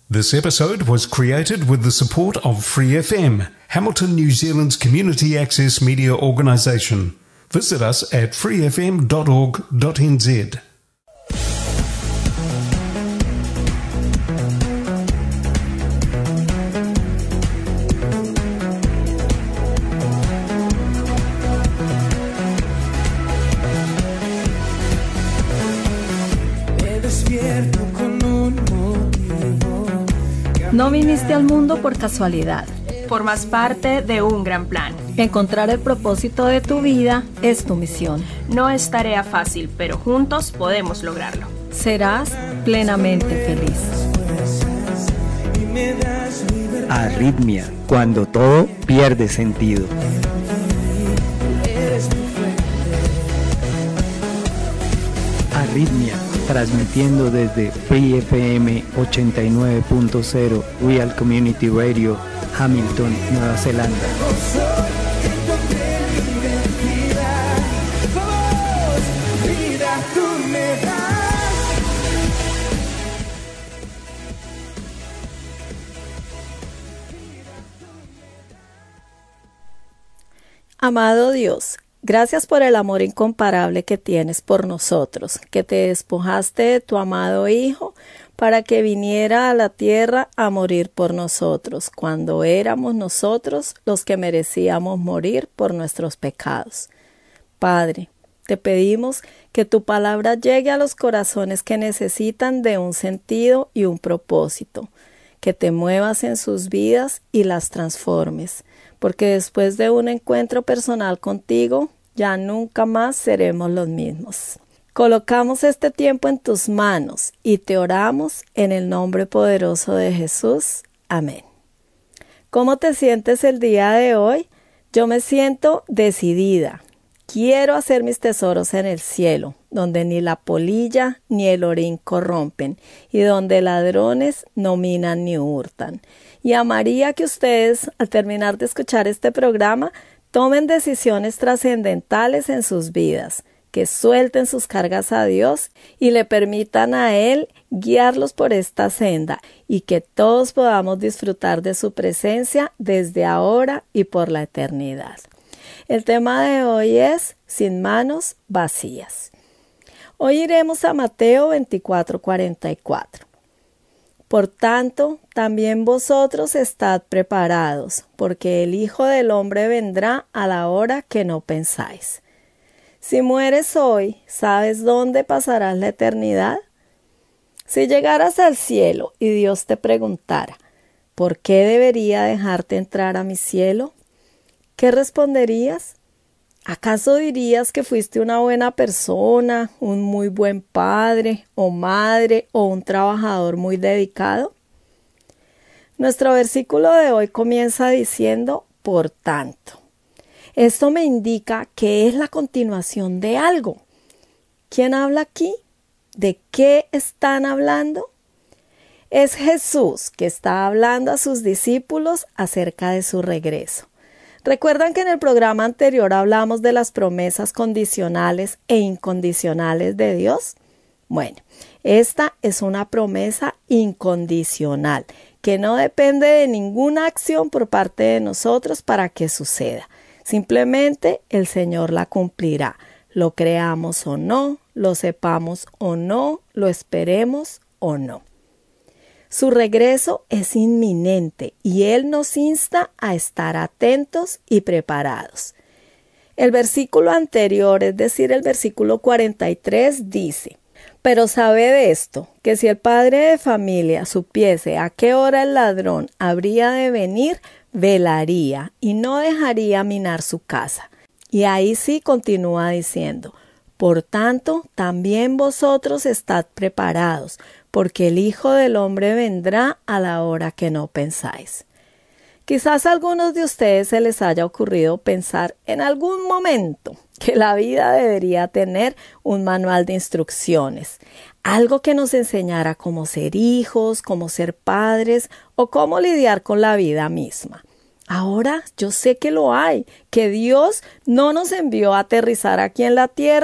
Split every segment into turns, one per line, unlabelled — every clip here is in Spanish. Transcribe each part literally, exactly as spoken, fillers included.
This episode was created with the support of Free F M, Hamilton, New Zealand's community access media organisation. Visit us at free f m dot org dot n z.
No viniste al mundo por casualidad.
Formas parte de un gran plan.
Encontrar el propósito de tu vida es tu misión.
No es tarea fácil, pero juntos podemos lograrlo.
Serás plenamente feliz.
Arritmia, cuando todo pierde sentido. Arritmia, transmitiendo desde Free F M ochenta y nueve punto cero Real Community Radio, Hamilton, Nueva Zelanda.
Amado Dios, gracias por el amor incomparable que tienes por nosotros, que te despojaste de tu amado Hijo para que viniera a la tierra a morir por nosotros, cuando éramos nosotros los que merecíamos morir por nuestros pecados. Padre, te pedimos que tu palabra llegue a los corazones que necesitan de un sentido y un propósito, que te muevas en sus vidas y las transformes, porque después de un encuentro personal contigo, ya nunca más seremos los mismos. Colocamos este tiempo en tus manos y te oramos en el nombre poderoso de Jesús. Amén. ¿Cómo te sientes el día de hoy? Yo me siento decidida. Quiero hacer mis tesoros en el cielo, donde ni la polilla ni el orín corrompen, y donde ladrones no minan ni hurtan. Y amaría que ustedes, al terminar de escuchar este programa, tomen decisiones trascendentales en sus vidas, que suelten sus cargas a Dios y le permitan a Él guiarlos por esta senda, y que todos podamos disfrutar de su presencia desde ahora y por la eternidad. El tema de hoy es sin manos vacías. Hoy iremos a Mateo veinticuatro cuarenta y cuatro. Por tanto, también vosotros estad preparados, porque el Hijo del Hombre vendrá a la hora que no pensáis. Si mueres hoy, ¿sabes dónde pasarás la eternidad? Si llegaras al cielo y Dios te preguntara, ¿por qué debería dejarte entrar a mi cielo? ¿Qué responderías? ¿Acaso dirías que fuiste una buena persona, un muy buen padre o madre o un trabajador muy dedicado? Nuestro versículo de hoy comienza diciendo, por tanto. Esto me indica que es la continuación de algo. ¿Quién habla aquí? ¿De qué están hablando? Es Jesús que está hablando a sus discípulos acerca de su regreso. ¿Recuerdan que en el programa anterior hablamos de las promesas condicionales e incondicionales de Dios? Bueno, esta es una promesa incondicional que no depende de ninguna acción por parte de nosotros para que suceda. Simplemente el Señor la cumplirá, lo creamos o no, lo sepamos o no, lo esperemos o no. Su regreso es inminente y Él nos insta a estar atentos y preparados. El versículo anterior, es decir, el versículo cuarenta y tres, dice, pero sabe esto, que si el padre de familia supiese a qué hora el ladrón habría de venir, velaría y no dejaría minar su casa. Y ahí sí continúa diciendo, por tanto, también vosotros estad preparados, porque el Hijo del Hombre vendrá a la hora que no pensáis. Quizás a algunos de ustedes se les haya ocurrido pensar en algún momento que la vida debería tener un manual de instrucciones, algo que nos enseñara cómo ser hijos, cómo ser padres o cómo lidiar con la vida misma. Ahora yo sé que lo hay, que Dios no nos envió a aterrizar aquí en la tierra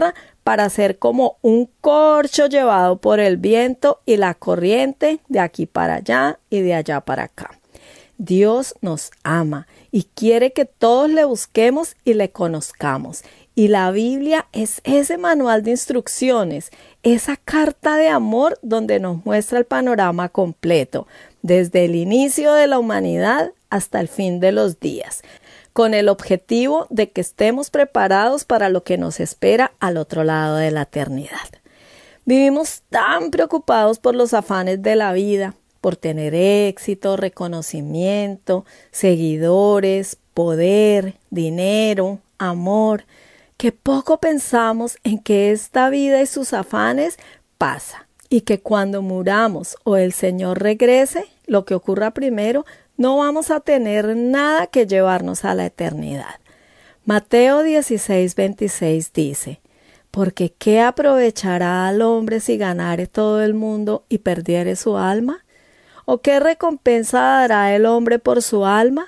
para ser como un corcho llevado por el viento y la corriente de aquí para allá y de allá para acá. Dios nos ama y quiere que todos le busquemos y le conozcamos. Y la Biblia es ese manual de instrucciones, esa carta de amor donde nos muestra el panorama completo, desde el inicio de la humanidad hasta el fin de los días, con el objetivo de que estemos preparados para lo que nos espera al otro lado de la eternidad. Vivimos tan preocupados por los afanes de la vida, por tener éxito, reconocimiento, seguidores, poder, dinero, amor, que poco pensamos en que esta vida y sus afanes pasa y que cuando muramos o el Señor regrese, lo que ocurra primero, no vamos a tener nada que llevarnos a la eternidad. Mateo dieciséis, veintiséis dice: porque ¿qué aprovechará al hombre si ganare todo el mundo y perdiere su alma? ¿O qué recompensa dará el hombre por su alma?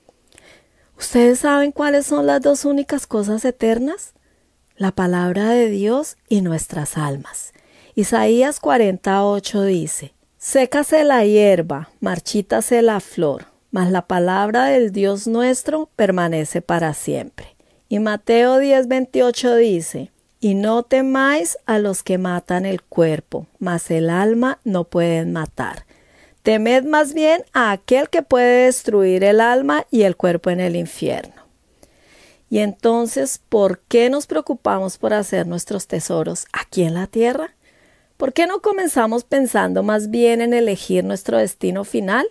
¿Ustedes saben cuáles son las dos únicas cosas eternas? La palabra de Dios y nuestras almas. Isaías cuarenta, ocho dice: sécase la hierba, marchítase la flor, mas la palabra del Dios nuestro permanece para siempre. Y Mateo diez, veintiocho dice: y no temáis a los que matan el cuerpo, mas el alma no pueden matar. Temed más bien a aquel que puede destruir el alma y el cuerpo en el infierno. Y entonces, ¿por qué nos preocupamos por hacer nuestros tesoros aquí en la tierra? ¿Por qué no comenzamos pensando más bien en elegir nuestro destino final?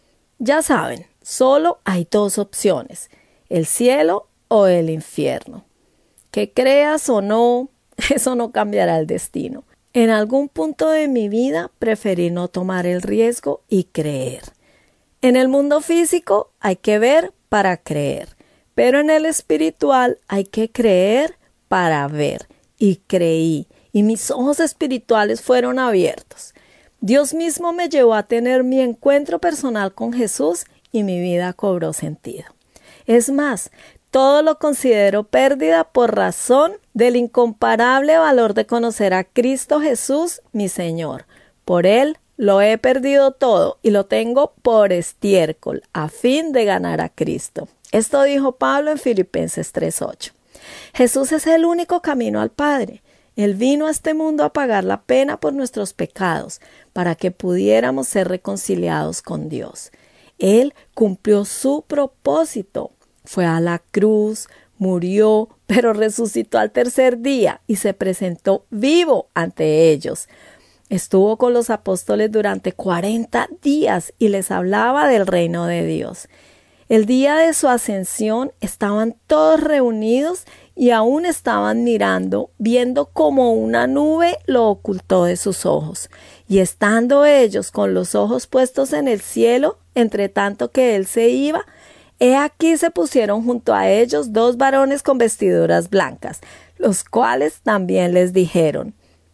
Ya saben, solo hay dos opciones, el cielo o el infierno. Que creas o no, eso no cambiará el destino. En algún punto de mi vida preferí no tomar el riesgo y creer. En el mundo físico hay que ver para creer, pero en el espiritual hay que creer para ver. Y creí, y mis ojos espirituales fueron abiertos. Dios mismo me llevó a tener mi encuentro personal con Jesús y mi vida cobró sentido. Es más, todo lo considero pérdida por razón del incomparable valor de conocer a Cristo Jesús, mi Señor. Por Él lo he perdido todo y lo tengo por estiércol, a fin de ganar a Cristo. Esto dijo Pablo en Filipenses tres, ocho. Jesús es el único camino al Padre. Él vino a este mundo a pagar la pena por nuestros pecados, para que pudiéramos ser reconciliados con Dios. Él cumplió su propósito. Fue a la cruz, murió, pero resucitó al tercer día y se presentó vivo ante ellos. Estuvo con los apóstoles durante cuarenta días y les hablaba del reino de Dios. El día de su ascensión estaban todos reunidos y aún estaban mirando, viendo como una nube lo ocultó de sus ojos. Y estando ellos con los ojos puestos en el cielo, entre tanto que él se iba, he aquí se pusieron junto a ellos dos varones con vestiduras blancas, los cuales también les dijeron: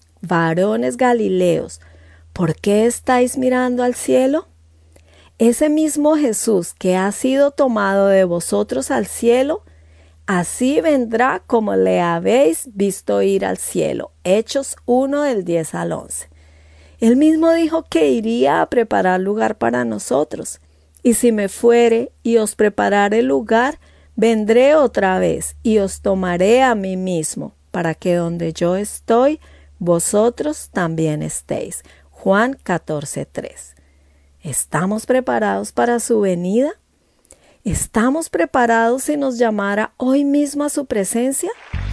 varones galileos, ¿por qué estáis mirando al cielo? Ese mismo Jesús que ha sido tomado de vosotros al cielo, así vendrá como le habéis visto ir al cielo. Hechos uno del diez al once. Él mismo dijo que iría a preparar lugar para nosotros. Y si me fuere y os preparare lugar, vendré otra vez y os tomaré a mí mismo, para que donde yo estoy, vosotros también estéis. Juan catorce, tres. ¿Estamos preparados para su venida? ¿Estamos preparados si nos llamara hoy mismo a su presencia?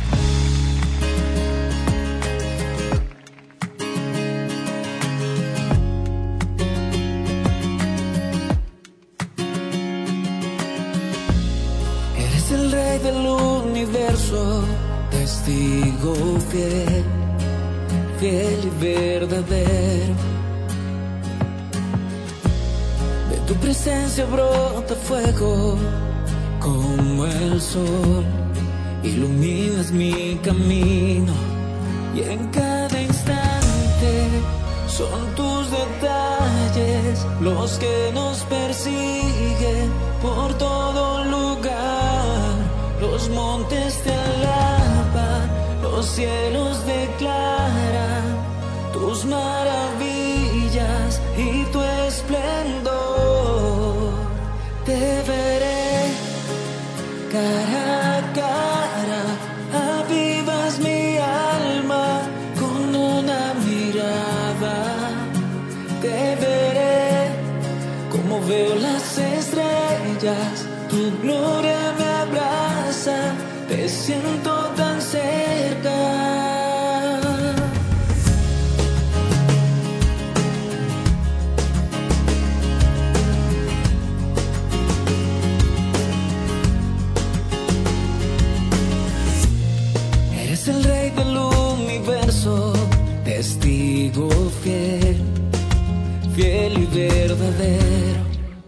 Eres el rey del universo, testigo fiel, fiel y verdadero. Tu presencia brota fuego como el sol, iluminas mi camino y en cada instante son tus detalles los que nos persiguen por todo lugar. Los montes te alaban, los cielos declaran tus maravillas y tu esplendor. Te veré cara a cara, avivas mi alma con una mirada. Te veré como veo las estrellas, tu gloria me abraza, te siento tan cerca. Eres el rey del universo, testigo fiel, fiel y verdadero.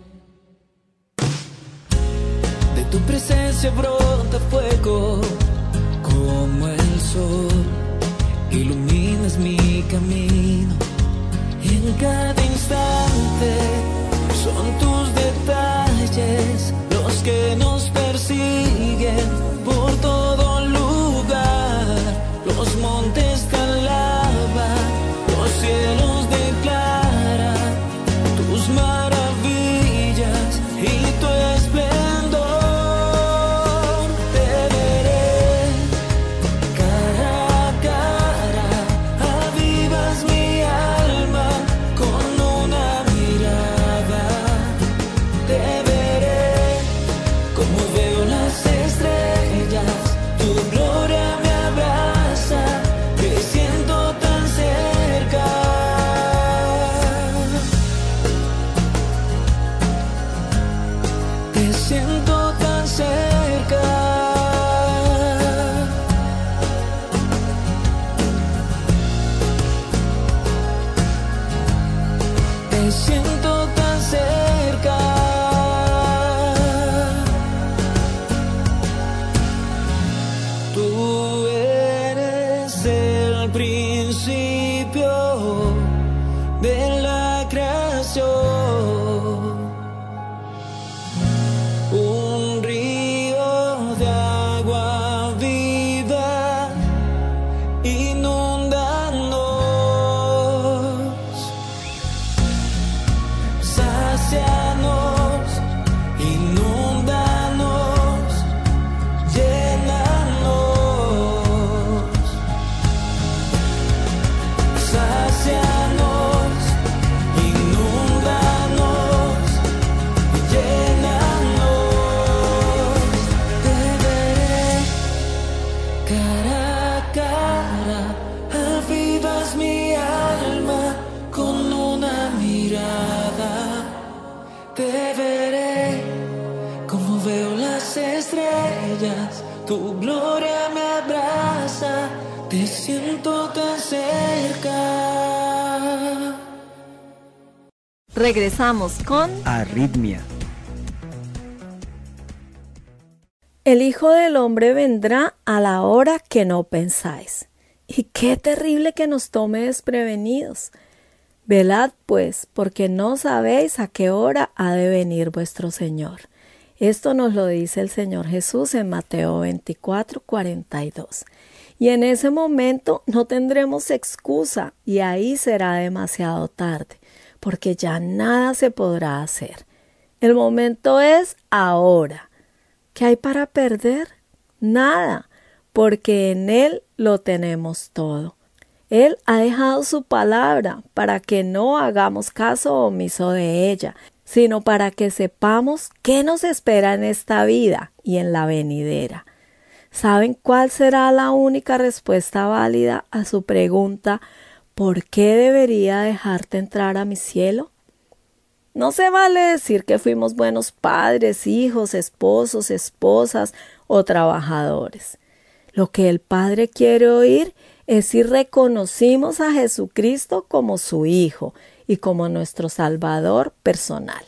De tu presencia brota fuego como el sol, iluminas mi camino y en cada instante son tus detalles los que nos persiguen por todo lugar. Los montes te alaban, los cielos declaran tus maravillas y tu esplendor. Te veré cara a cara, avivas mi alma con una mirada. Te veré como veo las estrellas, tu gloria me abraza, te siento tan cerca. Te siento tan cerca. Te siento tan cerca. Tú eres el principio de la creación, un río de agua viva inúndanos, sácianos, inúndanos, llénanos, sácianos, inúndanos, llénanos. Te veré cara a cara, avivas mi alma con una mirada. Te veré como veo las estrellas, tu gloria me abraza, te siento tan cerca.
Regresamos con
Arritmia.
El Hijo del Hombre vendrá a la hora que no pensáis. Y qué terrible que nos tome desprevenidos. Velad pues, porque no sabéis a qué hora ha de venir vuestro Señor. Esto nos lo dice el Señor Jesús en Mateo veinticuatro, cuarenta y dos. Y en ese momento no tendremos excusa y ahí será demasiado tarde, porque ya nada se podrá hacer. El momento es ahora. ¿Qué hay para perder? Nada, porque en Él lo tenemos todo. Él ha dejado su palabra para que no hagamos caso omiso de ella, sino para que sepamos qué nos espera en esta vida y en la venidera. ¿Saben cuál será la única respuesta válida a su pregunta ¿por qué debería dejarte entrar a mi cielo? No se vale decir que fuimos buenos padres, hijos, esposos, esposas o trabajadores. Lo que el Padre quiere oír es si reconocimos a Jesucristo como su Hijo y como nuestro Salvador personal.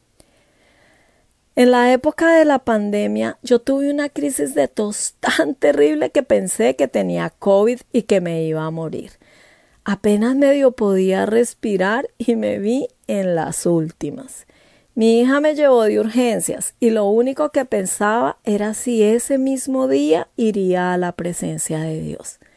En la época de la pandemia, yo tuve una crisis de tos tan terrible que pensé que tenía COVID y que me iba a morir. Apenas medio podía respirar y me vi en las últimas. Mi hija me llevó de urgencias y lo único que pensaba era si ese mismo día iría a la presencia de Dios.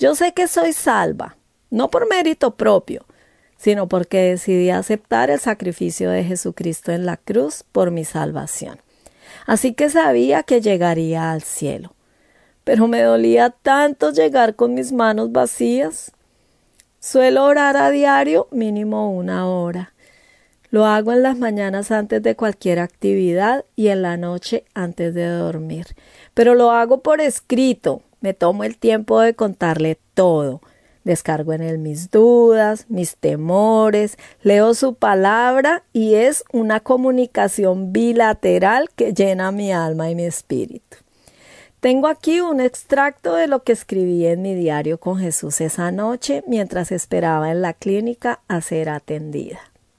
Yo sé que soy salva, no por mérito propio, sino porque decidí aceptar el sacrificio de Jesucristo en la cruz por mi salvación. Así que sabía que llegaría al cielo. Pero me dolía tanto llegar con mis manos vacías. Suelo orar a diario mínimo una hora. Lo hago en las mañanas antes de cualquier actividad y en la noche antes de dormir. Pero lo hago por escrito. Me tomo el tiempo de contarle todo. Descargo en él mis dudas, mis temores, leo su palabra y es una comunicación bilateral que llena mi alma y mi espíritu. Tengo aquí un extracto de lo que escribí en mi diario con Jesús esa noche mientras esperaba en la clínica a ser atendida.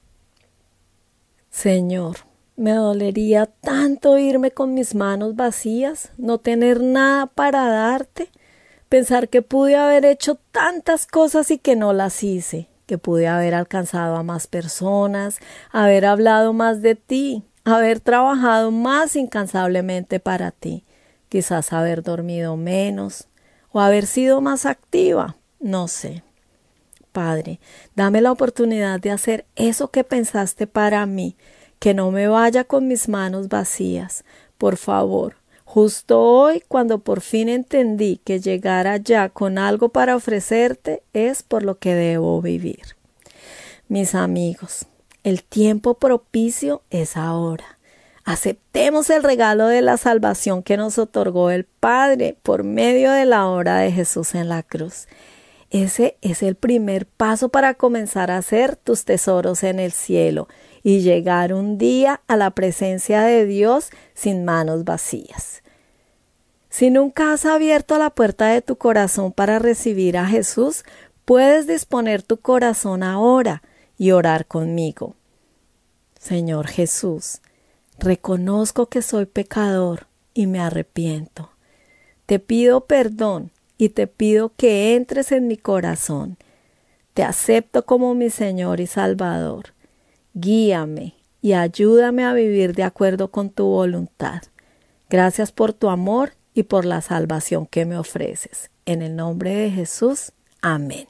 Señor, me dolería tanto irme con mis manos vacías, no tener nada para darte, pensar que pude haber hecho tantas cosas y que no las hice, que pude haber alcanzado a más personas, haber hablado más de ti, haber trabajado más incansablemente para ti. Quizás haber dormido menos o haber sido más activa, no sé. Padre, dame la oportunidad de hacer eso que pensaste para mí, que no me vaya con mis manos vacías. Por favor, justo hoy, cuando por fin entendí que llegar allá con algo para ofrecerte es por lo que debo vivir. Mis amigos, el tiempo propicio es ahora. Aceptemos el regalo de la salvación que nos otorgó el Padre por medio de la obra de Jesús en la cruz. Ese es el primer paso para comenzar a hacer tus tesoros en el cielo y llegar un día a la presencia de Dios sin manos vacías. Si nunca has abierto la puerta de tu corazón para recibir a Jesús, puedes disponer tu corazón ahora y orar conmigo. Señor Jesús, reconozco que soy pecador y me arrepiento. Te pido perdón y te pido que entres en mi corazón. Te acepto como mi Señor y Salvador. Guíame y ayúdame a vivir de acuerdo con tu voluntad. Gracias por tu amor y por la salvación que me ofreces. En el nombre de Jesús. Amén.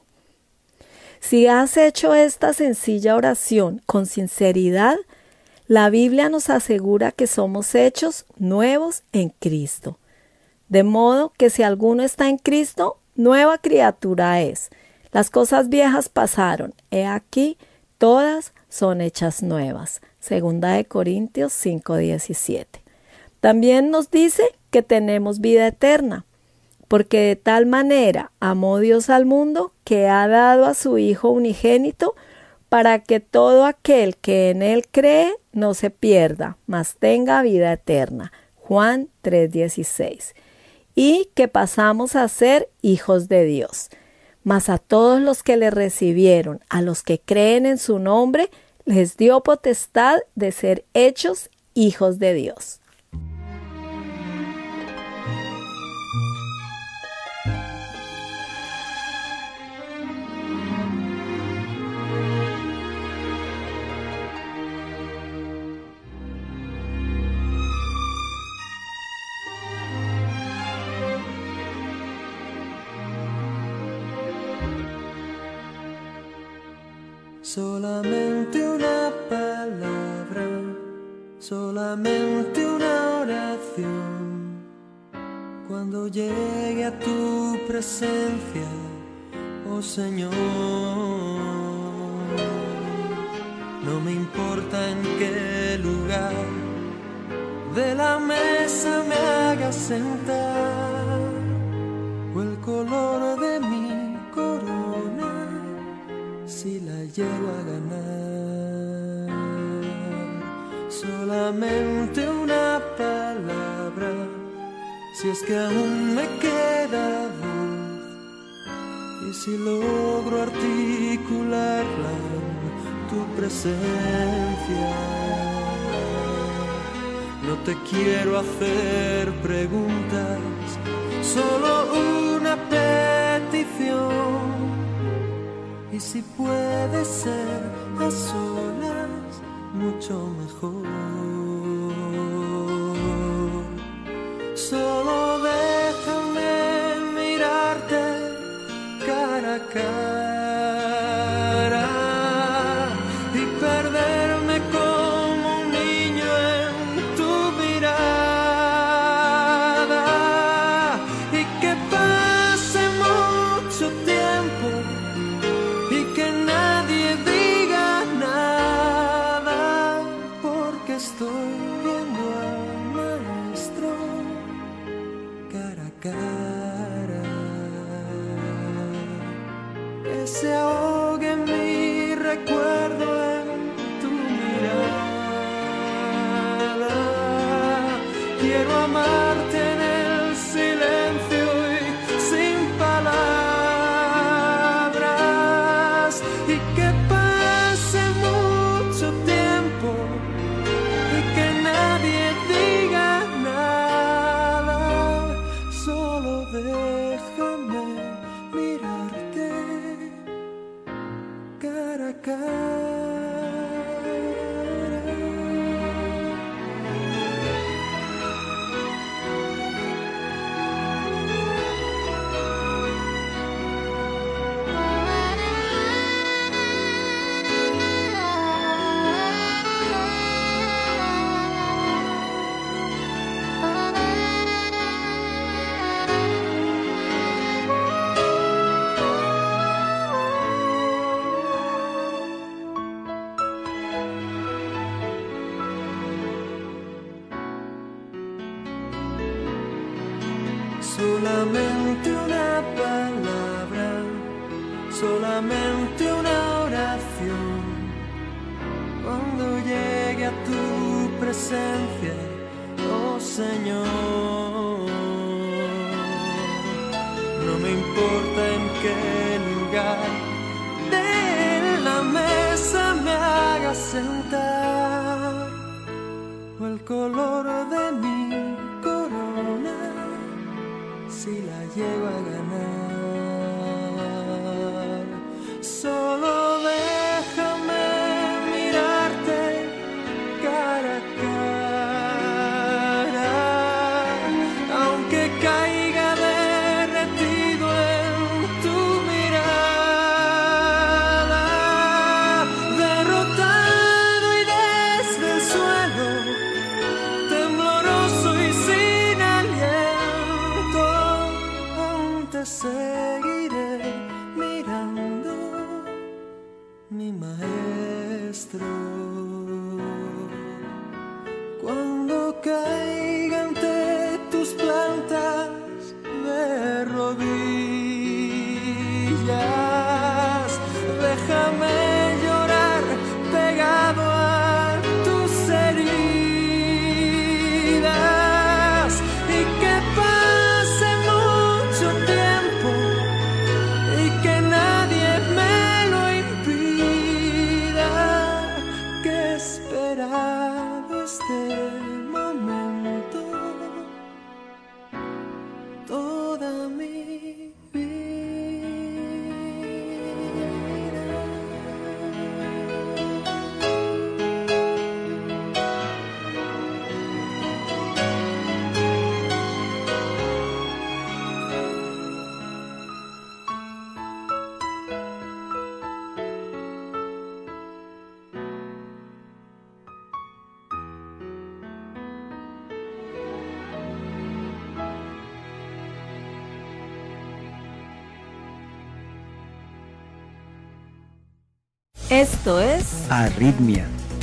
Si has hecho esta sencilla oración con sinceridad, la Biblia nos asegura que somos hechos nuevos en Cristo. De modo que si alguno está en Cristo, nueva criatura es. Las cosas viejas pasaron. He aquí, todas son hechas nuevas. Segunda de Corintios cinco diecisiete. También nos dice que tenemos vida eterna, porque de tal manera amó Dios al mundo que ha dado a su Hijo unigénito para que todo aquel que en él cree no se pierda, mas tenga vida eterna. Juan tres dieciséis. Y que pasamos a ser hijos de Dios. Mas a todos los que le recibieron, a los que creen en su nombre, les dio potestad de ser hechos hijos de Dios.
Solamente una palabra, solamente una oración. Cuando llegue a tu presencia, oh Señor, no me importa en qué lugar de la mesa me hagas sentar, o el color de mi corona, si la llego a ganar. Solamente una palabra, si es que aún me queda voz, y si logro articularla en tu presencia. No te quiero hacer preguntas, solo una petición. Y si puede ser a solas, mucho mejor. Solo déjame mirarte quiero amarte en el silencio y sin palabras, y que pase mucho tiempo y que nadie diga nada, solo déjame mirarte cara a cara. Solamente una palabra, solamente una oración. Cuando llegue a tu presencia, oh Señor, no me importa en qué lugar de la mesa me hagas sentar, o el color de mi corona, si la llego a ganar. Solo déjame mirarte cara a cara, aunque caiga derretido en tu mirada, derrotado y desde el suelo, tembloroso y sin aliento, te seguiré mirando, mi maestro. Cuando caiga ante tus plantas de rodillas, déjame llorar pegado a tus heridas, y que pase mucho tiempo y que nadie me lo impida, que he esperado este momento toda mi
Esto es
Arritmia.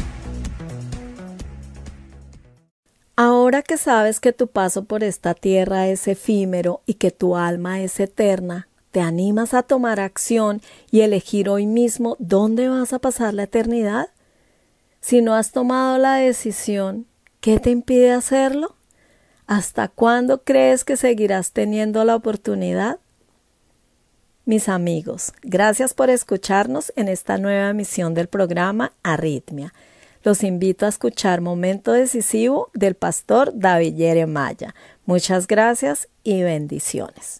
Ahora que sabes que tu paso por esta tierra es efímero y que tu alma es eterna, ¿te animas a tomar acción y elegir hoy mismo dónde vas a pasar la eternidad? Si no has tomado la decisión, ¿qué te impide hacerlo? ¿Hasta cuándo crees que seguirás teniendo la oportunidad? Mis amigos, gracias por escucharnos en esta nueva emisión del programa Arritmia. Los invito a escuchar Momento Decisivo del pastor David Jeremiah. Muchas gracias y bendiciones.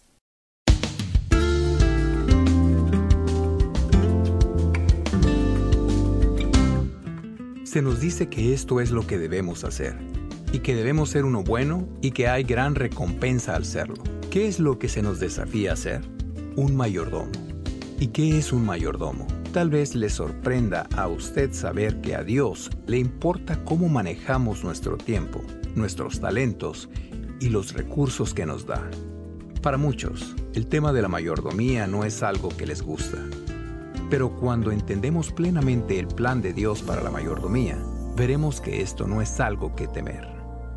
Se nos dice que esto es lo que debemos hacer, y que debemos ser uno bueno y que hay gran recompensa al serlo. ¿Qué es lo que se nos desafía a hacer? Un mayordomo. ¿Y qué es un mayordomo? Tal vez le sorprenda a usted saber que a Dios le importa cómo manejamos nuestro tiempo, nuestros talentos y los recursos que nos da. Para muchos, el tema de la mayordomía no es algo que les gusta. Pero cuando entendemos plenamente el plan de Dios para la mayordomía, veremos que esto no es algo que temer.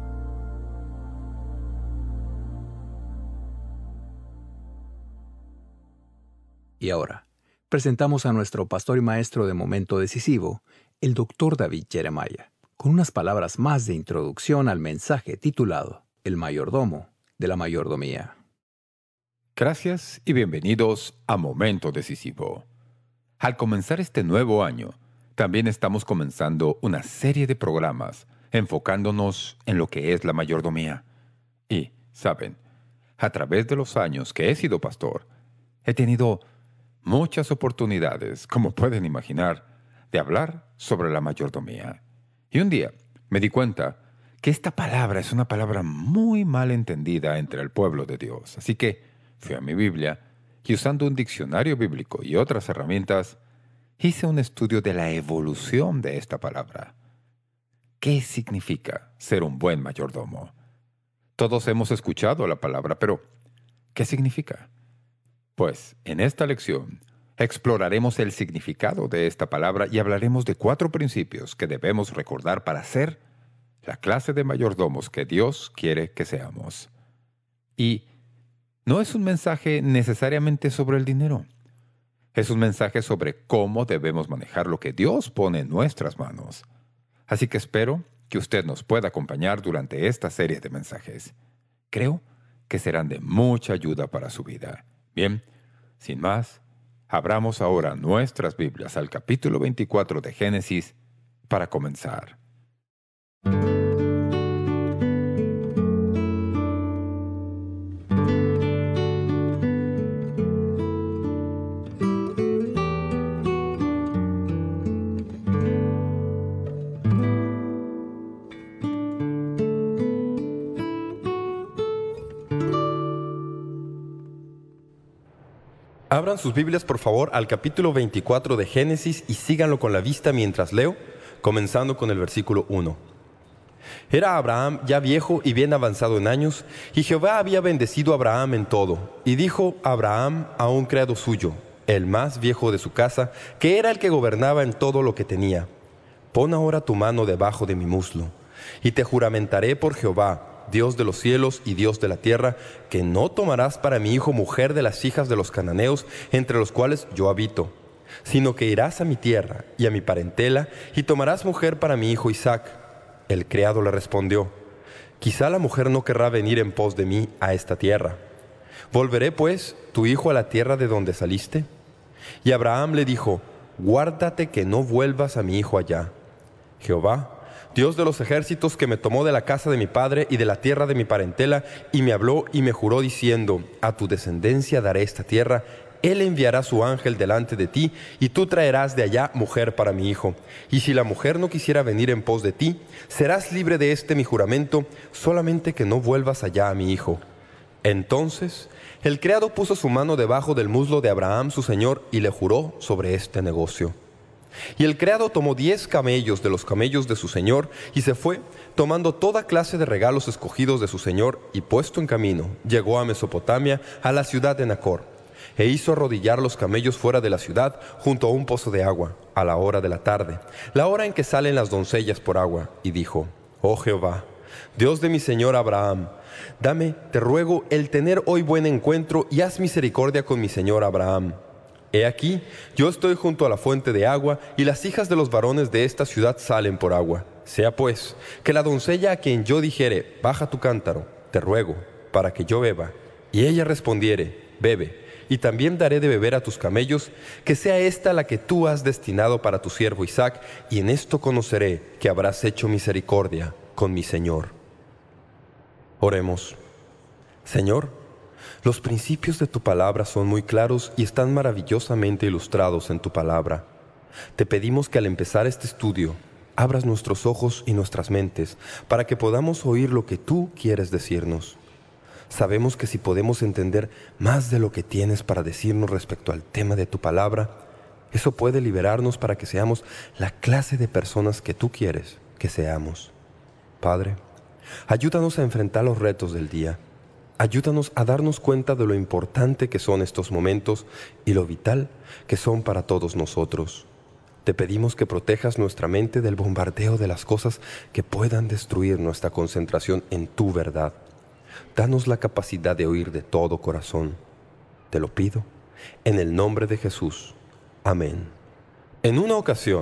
Y ahora, presentamos a nuestro pastor y maestro de Momento Decisivo, el doctor David Jeremiah, con unas palabras más de introducción al mensaje titulado El mayordomo de la mayordomía.
Gracias y bienvenidos a Momento Decisivo. Al comenzar este nuevo año, también estamos comenzando una serie de programas enfocándonos en lo que es la mayordomía. Y, ¿saben? A través de los años que he sido pastor, he tenido muchas oportunidades, como pueden imaginar, de hablar sobre la mayordomía. Y un día me di cuenta que esta palabra es una palabra muy mal entendida entre el pueblo de Dios. Así que fui a mi Biblia y, usando un diccionario bíblico y otras herramientas, hice un estudio de la evolución de esta palabra. ¿Qué significa ser un buen mayordomo? Todos hemos escuchado la palabra, pero ¿qué significa? Pues en esta lección exploraremos el significado de esta palabra y hablaremos de cuatro principios que debemos recordar para ser la clase de mayordomos que Dios quiere que seamos. Y no es un mensaje necesariamente sobre el dinero. Es un mensaje sobre cómo debemos manejar lo que Dios pone en nuestras manos. Así que espero que usted nos pueda acompañar durante esta serie de mensajes. Creo que serán de mucha ayuda para su vida. Bien, sin más, abramos ahora nuestras Biblias al capítulo veinticuatro de Génesis para comenzar.
Abran sus Biblias, por favor, al capítulo veinticuatro de Génesis y síganlo con la vista mientras leo, comenzando con el versículo uno. Era Abraham ya viejo y bien avanzado en años, y Jehová había bendecido a Abraham en todo. Y dijo Abraham a un criado suyo, el más viejo de su casa, que era el que gobernaba en todo lo que tenía: Pon ahora tu mano debajo de mi muslo, y te juramentaré por Jehová, Dios de los cielos y Dios de la tierra, que no tomarás para mi hijo mujer de las hijas de los cananeos, entre los cuales yo habito, sino que irás a mi tierra y a mi parentela, y tomarás mujer para mi hijo Isaac. El criado le respondió: Quizá la mujer no querrá venir en pos de mí a esta tierra. ¿Volveré, pues, tu hijo a la tierra de donde saliste? Y Abraham le dijo: Guárdate que no vuelvas a mi hijo allá. Jehová, Dios de los ejércitos, que me tomó de la casa de mi padre y de la tierra de mi parentela, y me habló y me juró diciendo: A tu descendencia daré esta tierra, Él enviará su ángel delante de ti, y tú traerás de allá mujer para mi hijo. Y si la mujer no quisiera venir en pos de ti, serás libre de este mi juramento, solamente que no vuelvas allá a mi hijo. Entonces el criado puso su mano debajo del muslo de Abraham su señor, y le juró sobre este negocio. Y el criado tomó diez camellos de los camellos de su señor, y se fue, tomando toda clase de regalos escogidos de su señor, y puesto en camino, llegó a Mesopotamia, a la ciudad de Nacor, e hizo arrodillar los camellos fuera de la ciudad, junto a un pozo de agua, a la hora de la tarde, la hora en que salen las doncellas por agua, y dijo: Oh Jehová, Dios de mi señor Abraham, dame, te ruego, el tener hoy buen encuentro, y haz misericordia con mi señor Abraham. He aquí, yo estoy junto a la fuente de agua, y las hijas de los varones de esta ciudad salen por agua. Sea pues, que la doncella a quien yo dijere: Baja tu cántaro, te ruego, para que yo beba, y ella respondiere: Bebe, y también daré de beber a tus camellos, que sea esta la que tú has destinado para tu siervo Isaac, y en esto conoceré que habrás hecho misericordia con mi señor. Oremos. Señor, los principios de tu palabra son muy claros y están maravillosamente ilustrados en tu palabra. Te pedimos que al empezar este estudio, abras nuestros ojos y nuestras mentes para que podamos oír lo que tú quieres decirnos. Sabemos que si podemos entender más de lo que tienes para decirnos respecto al tema de tu palabra, eso puede liberarnos para que seamos la clase de personas que tú quieres que seamos. Padre, ayúdanos a enfrentar los retos del día. Ayúdanos a darnos cuenta de lo importante que son estos momentos y lo vital que son para todos nosotros. Te pedimos que protejas nuestra mente del bombardeo de las cosas que puedan destruir nuestra concentración en tu verdad. Danos la capacidad de oír de todo corazón. Te lo pido en el nombre de Jesús. Amén. En una ocasión,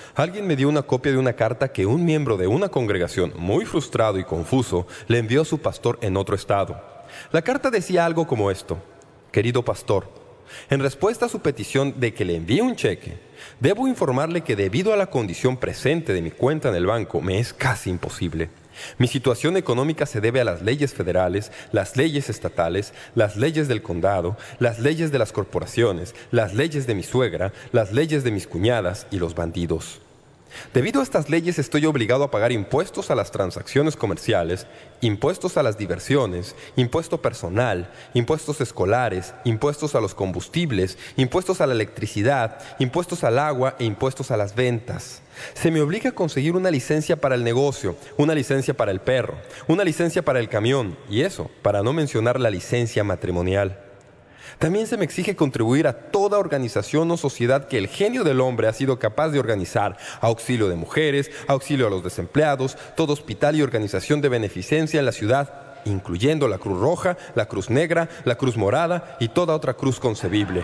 Alguien me dio una copia de una carta que un miembro de una congregación, muy frustrado y confuso, le envió a su pastor en otro estado. La carta decía algo como esto: querido pastor, en respuesta a su petición de que le envíe un cheque, debo informarle que debido a la condición presente de mi cuenta en el banco, me es casi imposible. Mi situación económica se debe a las leyes federales, las leyes estatales, las leyes del condado, las leyes de las corporaciones, las leyes de mi suegra, las leyes de mis cuñadas y los bandidos. Debido a estas leyes estoy obligado a pagar impuestos a las transacciones comerciales, impuestos a las diversiones, impuesto personal, impuestos escolares, impuestos a los combustibles, impuestos a la electricidad, impuestos al agua e impuestos a las ventas. Se me obliga a conseguir una licencia para el negocio, una licencia para el perro, una licencia para el camión, y eso para no mencionar la licencia matrimonial. También se me exige contribuir a toda organización o sociedad que el genio del hombre ha sido capaz de organizar: auxilio de mujeres, auxilio a los desempleados, todo hospital y organización de beneficencia en la ciudad, incluyendo la Cruz Roja, la Cruz Negra, la Cruz Morada y toda otra cruz concebible.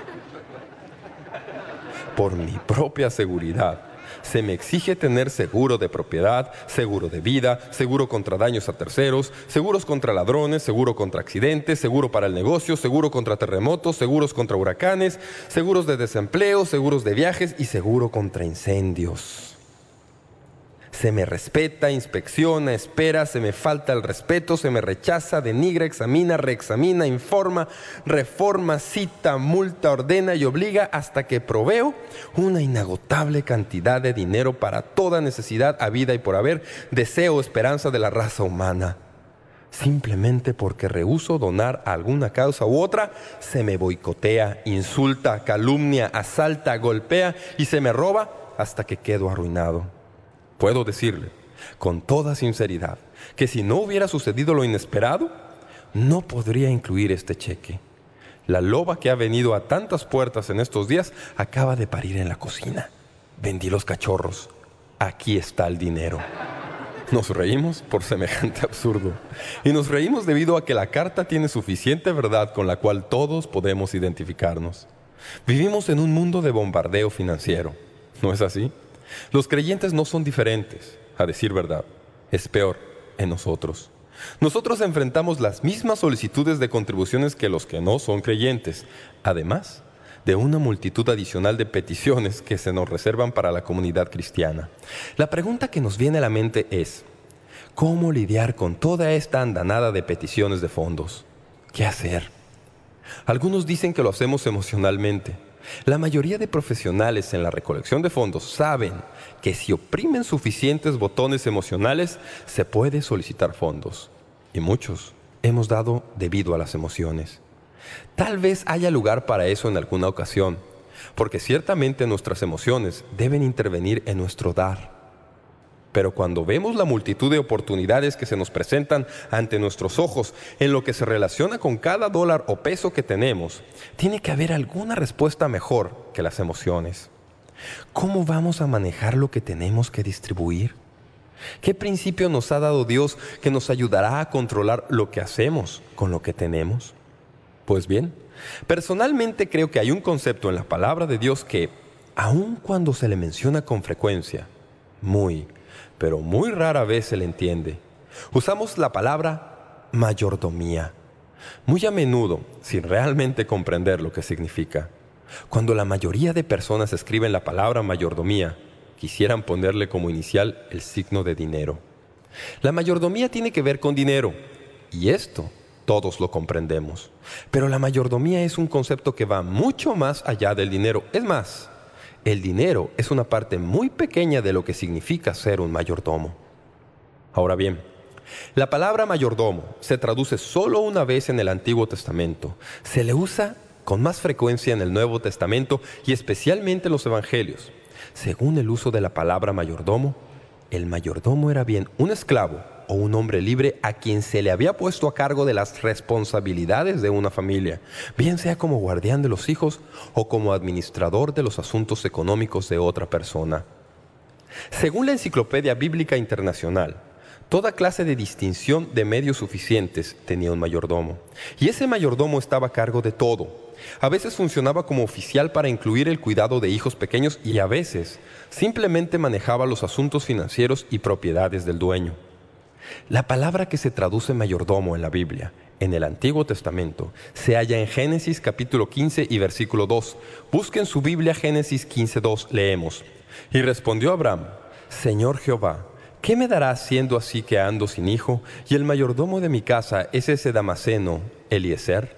Por mi propia seguridad, se me exige tener seguro de propiedad, seguro de vida, seguro contra daños a terceros, seguros contra ladrones, seguro contra accidentes, seguro para el negocio, seguro contra terremotos, seguros contra huracanes, seguros de desempleo, seguros de viajes y seguro contra incendios. Se me respeta, inspecciona, espera, se me falta el respeto, se me rechaza, denigra, examina, reexamina, informa, reforma, cita, multa, ordena y obliga hasta que proveo una inagotable cantidad de dinero para toda necesidad habida y por haber, deseo o esperanza de la raza humana. Simplemente porque rehúso donar a alguna causa u otra, se me boicotea, insulta, calumnia, asalta, golpea y se me roba hasta que quedo arruinado. Puedo decirle, con toda sinceridad, que si no hubiera sucedido lo inesperado, no podría incluir este cheque. La loba que ha venido a tantas puertas en estos días acaba de parir en la cocina. Vendí los cachorros. Aquí está el dinero. Nos reímos por semejante absurdo. Y nos reímos debido a que la carta tiene suficiente verdad con la cual todos podemos identificarnos. Vivimos en un mundo de bombardeo financiero. ¿No es así? Los creyentes no son diferentes, a decir verdad. Es peor en nosotros. Nosotros enfrentamos las mismas solicitudes de contribuciones que los que no son creyentes, además de una multitud adicional de peticiones que se nos reservan para la comunidad cristiana. La pregunta que nos viene a la mente es: ¿cómo lidiar con toda esta andanada de peticiones de fondos? ¿Qué hacer? Algunos dicen que lo hacemos emocionalmente. La mayoría de profesionales en la recolección de fondos saben que si oprimen suficientes botones emocionales, se puede solicitar fondos. Y muchos hemos dado debido a las emociones. Tal vez haya lugar para eso en alguna ocasión, porque ciertamente nuestras emociones deben intervenir en nuestro dar. Pero cuando vemos la multitud de oportunidades que se nos presentan ante nuestros ojos en lo que se relaciona con cada dólar o peso que tenemos, tiene que haber alguna respuesta mejor que las emociones. ¿Cómo vamos a manejar lo que tenemos que distribuir? ¿Qué principio nos ha dado Dios que nos ayudará a controlar lo que hacemos con lo que tenemos? Pues bien, personalmente creo que hay un concepto en la palabra de Dios que, aun cuando se le menciona con frecuencia, muy, pero muy rara vez se le entiende. Usamos la palabra mayordomía, muy a menudo sin realmente comprender lo que significa. Cuando la mayoría de personas escriben la palabra mayordomía, quisieran ponerle como inicial el signo de dinero. La mayordomía tiene que ver con dinero, y esto todos lo comprendemos. Pero la mayordomía es un concepto que va mucho más allá del dinero. Es más, el dinero es una parte muy pequeña de lo que significa ser un mayordomo. Ahora bien, la palabra mayordomo se traduce solo una vez en el Antiguo Testamento. Se le usa con más frecuencia en el Nuevo Testamento y especialmente en los Evangelios. Según el uso de la palabra mayordomo, el mayordomo era bien un esclavo o un hombre libre a quien se le había puesto a cargo de las responsabilidades de una familia, bien sea como guardián de los hijos o como administrador de los asuntos económicos de otra persona. Según la Enciclopedia Bíblica Internacional, toda clase de distinción de medios suficientes tenía un mayordomo. Y ese mayordomo estaba a cargo de todo. A veces funcionaba como oficial para incluir el cuidado de hijos pequeños y a veces simplemente manejaba los asuntos financieros y propiedades del dueño. La palabra que se traduce mayordomo en la Biblia, en el Antiguo Testamento, se halla en Génesis capítulo quince y versículo dos. Busquen su Biblia, Génesis quince, dos, leemos. Y respondió Abraham: Señor Jehová, ¿qué me darás siendo así que ando sin hijo, y el mayordomo de mi casa es ese Damaseno, Eliezer?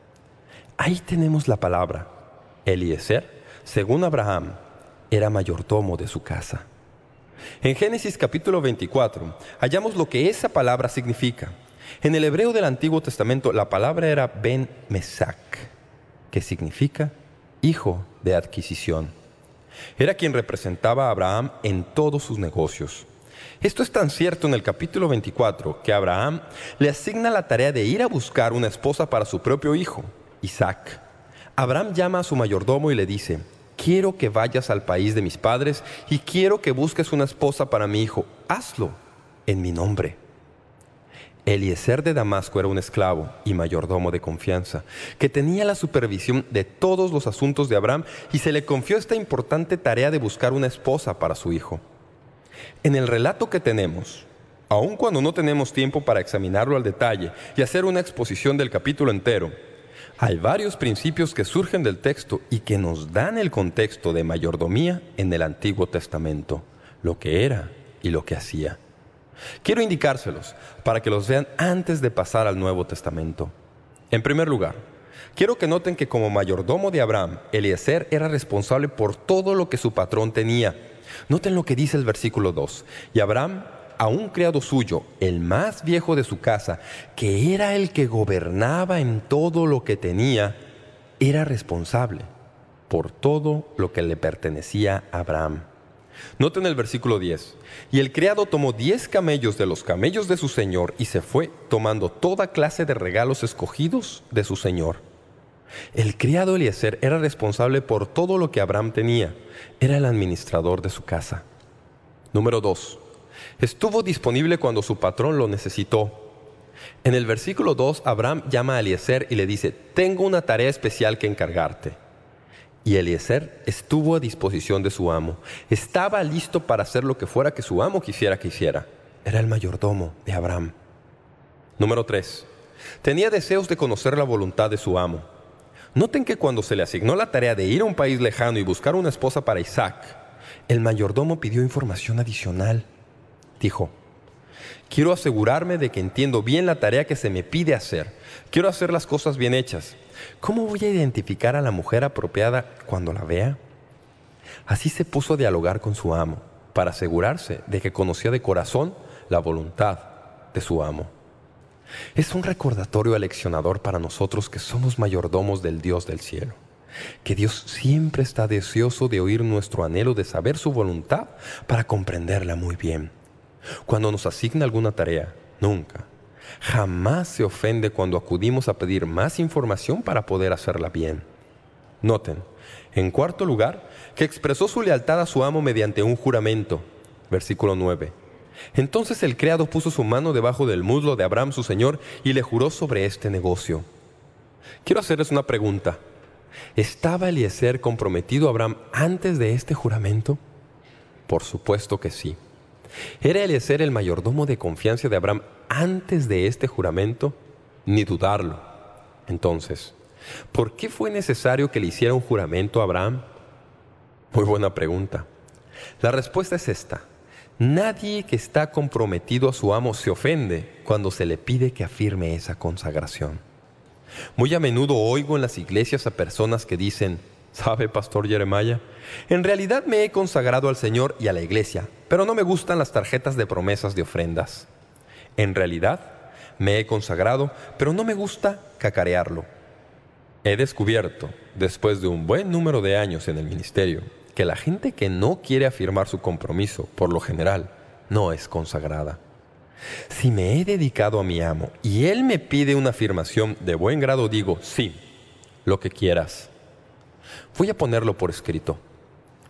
Ahí tenemos la palabra. Eliezer, según Abraham, era mayordomo de su casa. En Génesis capítulo veinticuatro hallamos lo que esa palabra significa. En el hebreo del Antiguo Testamento la palabra era Ben Mesac, que significa hijo de adquisición. Era quien representaba a Abraham en todos sus negocios. Esto es tan cierto en el capítulo veinticuatro que Abraham le asigna la tarea de ir a buscar una esposa para su propio hijo, Isaac. Abraham llama a su mayordomo y le dice: quiero que vayas al país de mis padres y quiero que busques una esposa para mi hijo. Hazlo en mi nombre. Eliezer de Damasco era un esclavo y mayordomo de confianza, que tenía la supervisión de todos los asuntos de Abraham y se le confió esta importante tarea de buscar una esposa para su hijo. En el relato que tenemos, aun cuando no tenemos tiempo para examinarlo al detalle y hacer una exposición del capítulo entero, hay varios principios que surgen del texto y que nos dan el contexto de mayordomía en el Antiguo Testamento, lo que era y lo que hacía. Quiero indicárselos para que los vean antes de pasar al Nuevo Testamento. En primer lugar, quiero que noten que como mayordomo de Abraham, Eliezer era responsable por todo lo que su patrón tenía. Noten lo que dice el versículo dos. Y Abraham, a un criado suyo, el más viejo de su casa, que era el que gobernaba en todo lo que tenía, era responsable por todo lo que le pertenecía a Abraham. Noten el versículo diez. Y el criado tomó diez camellos de los camellos de su señor y se fue, tomando toda clase de regalos escogidos de su señor. El criado Eliezer era responsable por todo lo que Abraham tenía. Era el administrador de su casa. Número dos. Estuvo disponible cuando su patrón lo necesitó. En el versículo dos, Abraham llama a Eliezer y le dice: tengo una tarea especial que encargarte. Y Eliezer estuvo a disposición de su amo. Estaba listo para hacer lo que fuera que su amo quisiera que hiciera. Era el mayordomo de Abraham. Número tres. Tenía deseos de conocer la voluntad de su amo. Noten que cuando se le asignó la tarea de ir a un país lejano y buscar una esposa para Isaac, el mayordomo pidió información adicional. Dijo: quiero asegurarme de que entiendo bien la tarea que se me pide hacer. Quiero hacer las cosas bien hechas. ¿Cómo voy a identificar a la mujer apropiada cuando la vea? Así se puso a dialogar con su amo, para asegurarse de que conocía de corazón la voluntad de su amo. Es un recordatorio aleccionador para nosotros que somos mayordomos del Dios del cielo, que Dios siempre está deseoso de oír nuestro anhelo de saber su voluntad para comprenderla muy bien. Cuando nos asigna alguna tarea, nunca, jamás se ofende cuando acudimos a pedir más información para poder hacerla bien. Noten, en cuarto lugar, que expresó su lealtad a su amo mediante un juramento. Versículo nueve. Entonces el criado puso su mano debajo del muslo de Abraham su señor y le juró sobre este negocio. Quiero hacerles una pregunta. ¿Estaba Eliezer comprometido a Abraham antes de este juramento? Por supuesto que sí. ¿Era Eliezer el mayordomo de confianza de Abraham antes de este juramento? Ni dudarlo. Entonces, ¿por qué fue necesario que le hiciera un juramento a Abraham? Muy buena pregunta. La respuesta es esta. Nadie que está comprometido a su amo se ofende cuando se le pide que afirme esa consagración. Muy a menudo oigo en las iglesias a personas que dicen: ¿sabe, Pastor Jeremiah? En realidad me he consagrado al Señor y a la iglesia, pero no me gustan las tarjetas de promesas de ofrendas. En realidad me he consagrado, pero no me gusta cacarearlo. He descubierto, después de un buen número de años en el ministerio, que la gente que no quiere afirmar su compromiso, por lo general, no es consagrada. Si me he dedicado a mi amo y él me pide una afirmación de buen grado, digo: sí, lo que quieras. Voy a ponerlo por escrito.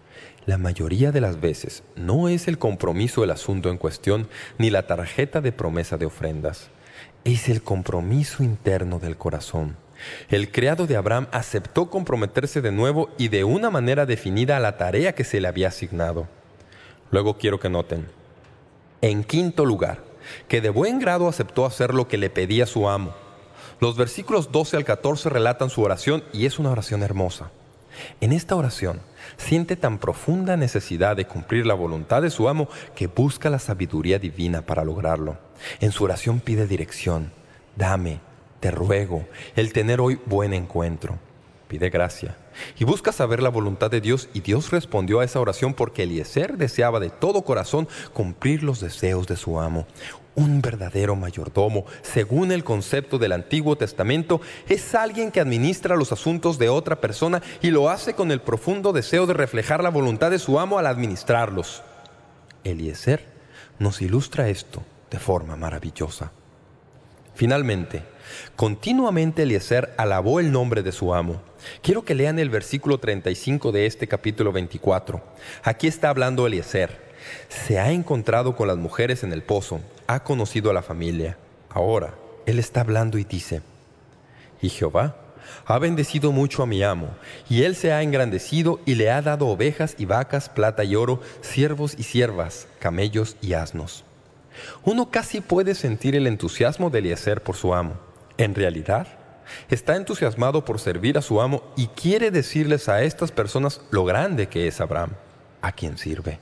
La mayoría de las veces no es el compromiso el asunto en cuestión, ni la tarjeta de promesa de ofrendas. Es el compromiso interno del corazón. El criado de Abraham aceptó comprometerse de nuevo y de una manera definida a la tarea que se le había asignado. Luego quiero que noten, en quinto lugar, que de buen grado aceptó hacer lo que le pedía su amo. Los versículos doce al catorce relatan su oración y es una oración hermosa. En esta oración siente tan profunda necesidad de cumplir la voluntad de su amo que busca la sabiduría divina para lograrlo. En su oración pide dirección. Dame, te ruego, el tener hoy buen encuentro. Pide gracia y busca saber la voluntad de Dios, y Dios respondió a esa oración porque Eliezer deseaba de todo corazón cumplir los deseos de su amo. Un verdadero mayordomo, según el concepto del Antiguo Testamento, es alguien que administra los asuntos de otra persona y lo hace con el profundo deseo de reflejar la voluntad de su amo al administrarlos. Eliezer nos ilustra esto de forma maravillosa. Finalmente, continuamente Eliezer alabó el nombre de su amo. Quiero que lean el versículo treinta y cinco de este capítulo veinticuatro. Aquí está hablando Eliezer. Se ha encontrado con las mujeres en el pozo, ha conocido a la familia. Ahora, él está hablando y dice, y Jehová ha bendecido mucho a mi amo, y él se ha engrandecido y le ha dado ovejas y vacas, plata y oro, siervos y siervas, camellos y asnos. Uno casi puede sentir el entusiasmo de Eliezer por su amo. En realidad, está entusiasmado por servir a su amo y quiere decirles a estas personas lo grande que es Abraham, a quien sirve.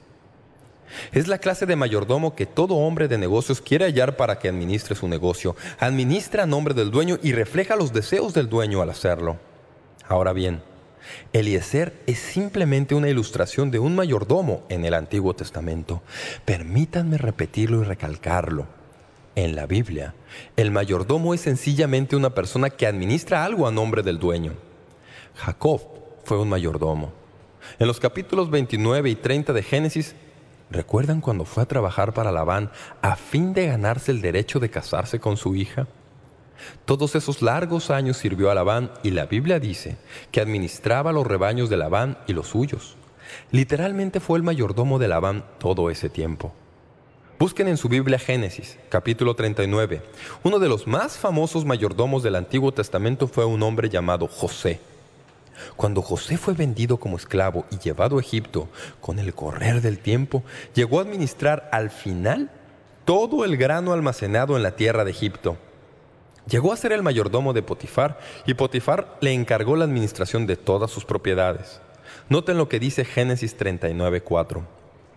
Es la clase de mayordomo que todo hombre de negocios quiere hallar para que administre su negocio. Administra a nombre del dueño y refleja los deseos del dueño al hacerlo. Ahora bien, Eliezer es simplemente una ilustración de un mayordomo en el Antiguo Testamento. Permítanme repetirlo y recalcarlo. En la Biblia, el mayordomo es sencillamente una persona que administra algo a nombre del dueño. Jacob fue un mayordomo. En los capítulos veintinueve y treinta de Génesis, ¿recuerdan cuando fue a trabajar para Labán a fin de ganarse el derecho de casarse con su hija? Todos esos largos años sirvió a Labán y la Biblia dice que administraba los rebaños de Labán y los suyos. Literalmente fue el mayordomo de Labán todo ese tiempo. Busquen en su Biblia Génesis, capítulo treinta y nueve. Uno de los más famosos mayordomos del Antiguo Testamento fue un hombre llamado José. Cuando José fue vendido como esclavo y llevado a Egipto, con el correr del tiempo, llegó a administrar al final todo el grano almacenado en la tierra de Egipto. Llegó a ser el mayordomo de Potifar, y Potifar le encargó la administración de todas sus propiedades. Noten lo que dice Génesis treinta y nueve, cuatro.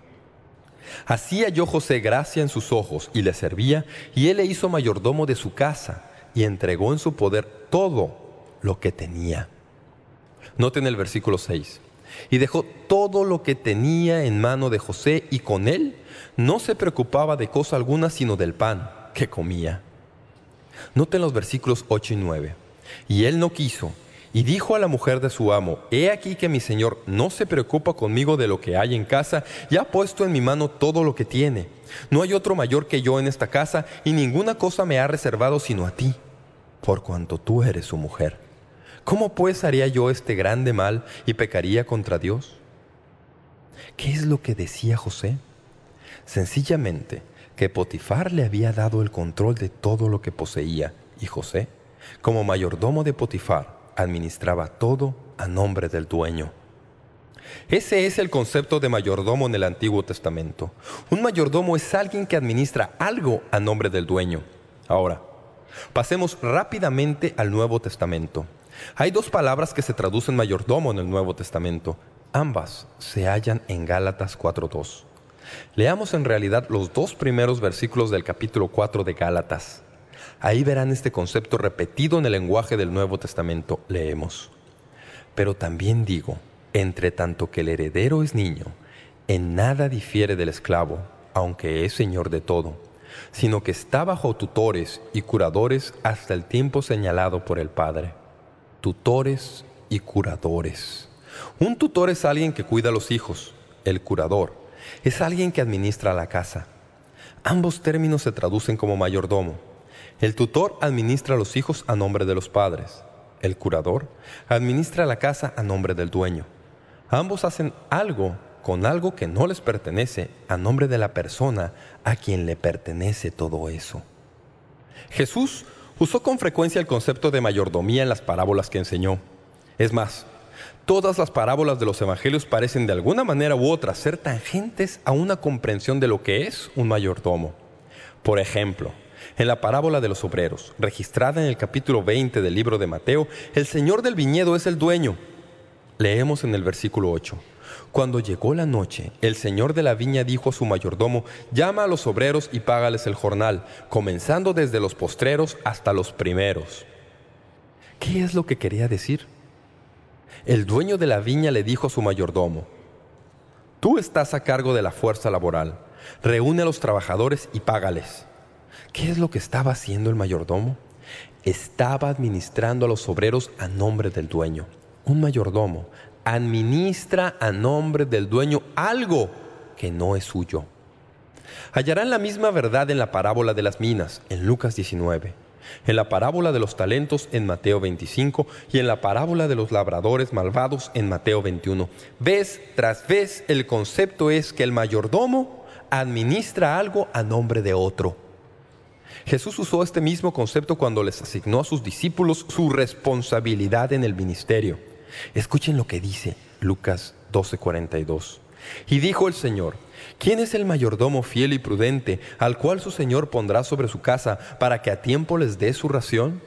Así halló José gracia en sus ojos y le servía, y él le hizo mayordomo de su casa y entregó en su poder todo lo que tenía. Noten el versículo seis. Y dejó todo lo que tenía en mano de José, y con él no se preocupaba de cosa alguna sino del pan que comía. Noten los versículos ocho y nueve. Y él no quiso, y dijo a la mujer de su amo, he aquí que mi señor no se preocupa conmigo de lo que hay en casa, y ha puesto en mi mano todo lo que tiene. No hay otro mayor que yo en esta casa, y ninguna cosa me ha reservado sino a ti, por cuanto tú eres su mujer. ¿Cómo pues haría yo este grande mal y pecaría contra Dios? ¿Qué es lo que decía José? Sencillamente que Potifar le había dado el control de todo lo que poseía, y José, como mayordomo de Potifar, administraba todo a nombre del dueño. Ese es el concepto de mayordomo en el Antiguo Testamento. Un mayordomo es alguien que administra algo a nombre del dueño. Ahora, pasemos rápidamente al Nuevo Testamento. Hay dos palabras que se traducen mayordomo en el Nuevo Testamento. Ambas se hallan en Gálatas cuatro dos. Leamos en realidad los dos primeros versículos del capítulo cuatro de Gálatas. Ahí verán este concepto repetido en el lenguaje del Nuevo Testamento. Leemos. Pero también digo, entre tanto que el heredero es niño, en nada difiere del esclavo, aunque es señor de todo, sino que está bajo tutores y curadores hasta el tiempo señalado por el Padre. Tutores y curadores. Un tutor es alguien que cuida a los hijos. El curador es alguien que administra la casa. Ambos términos se traducen como mayordomo. El tutor administra a los hijos a nombre de los padres. El curador administra la casa a nombre del dueño. Ambos hacen algo con algo que no les pertenece a nombre de la persona a quien le pertenece todo eso. Jesús usó con frecuencia el concepto de mayordomía en las parábolas que enseñó. Es más, todas las parábolas de los evangelios parecen de alguna manera u otra ser tangentes a una comprensión de lo que es un mayordomo. Por ejemplo, en la parábola de los obreros, registrada en el capítulo veinte del libro de Mateo, el señor del viñedo es el dueño. Leemos en el versículo ocho. Cuando llegó la noche, el señor de la viña dijo a su mayordomo: llama a los obreros y págales el jornal, comenzando desde los postreros hasta los primeros. ¿Qué es lo que quería decir? El dueño de la viña le dijo a su mayordomo: tú estás a cargo de la fuerza laboral, reúne a los trabajadores y págales. ¿Qué es lo que estaba haciendo el mayordomo? Estaba administrando a los obreros a nombre del dueño. Un mayordomo administra a nombre del dueño algo que no es suyo. Hallarán la misma verdad en la parábola de las minas, en Lucas diecinueve, en la parábola de los talentos, en Mateo veinticinco, y en la parábola de los labradores malvados, en Mateo veintiuno. Vez tras vez, el concepto es que el mayordomo administra algo a nombre de otro. Jesús usó este mismo concepto cuando les asignó a sus discípulos su responsabilidad en el ministerio. Escuchen lo que dice Lucas doce cuarenta y dos. Y dijo el Señor: ¿quién es el mayordomo fiel y prudente, al cual su Señor pondrá sobre su casa para que a tiempo les dé su ración?